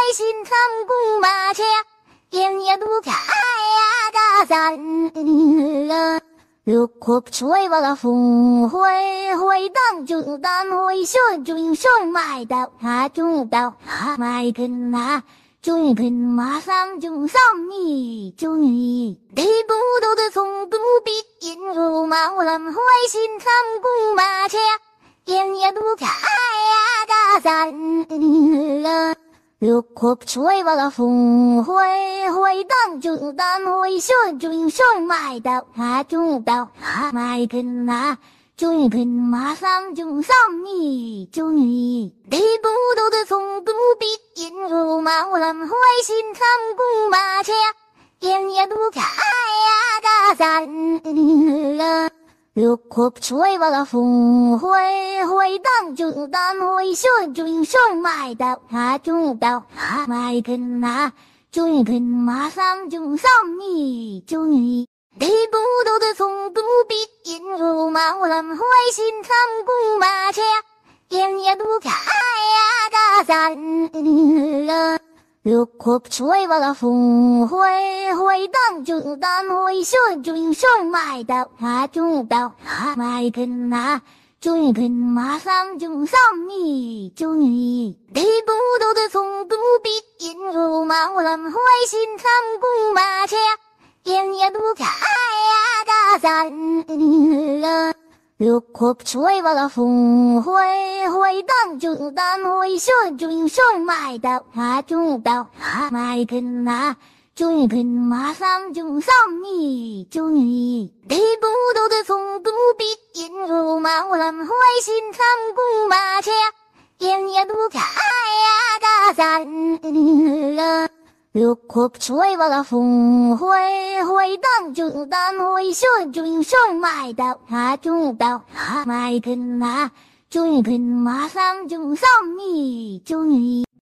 心参公马车，天也不开呀大山啊。六国吹完了风回回荡中单回旋中顺买到他中到他买根那中根马上中上你中你地不都的从不必引入毛蓝灰心参公马车，天也不开呀大山啊。六国吹完了风回回荡中单回旋中顺买到他中到他买根那中根马上中上你中你地不都的从不必引入毛蓝灰心参公马车，天也不开呀大山啊。六国吹完了风回回荡中单回旋中顺买到他中到他买根那中根马上中上你中你地不都的从不必引入毛蓝灰心参公马车，天也不开呀大山啊。六国吹完了风回回荡中单回旋中顺买到他中到他买根那中根马上中上你中你地不都的从不必引入毛蓝灰心参公马车，天也不开呀大山啊。六国吹完了风回回荡中单回旋中顺买到他中到他买根那中根马上中上你中你地不都的从不必引入毛蓝灰心参公马车，天也不开呀大山啊。六国吹完了风回回荡中单回旋中顺买到他中到他买根那中根马上中上你中你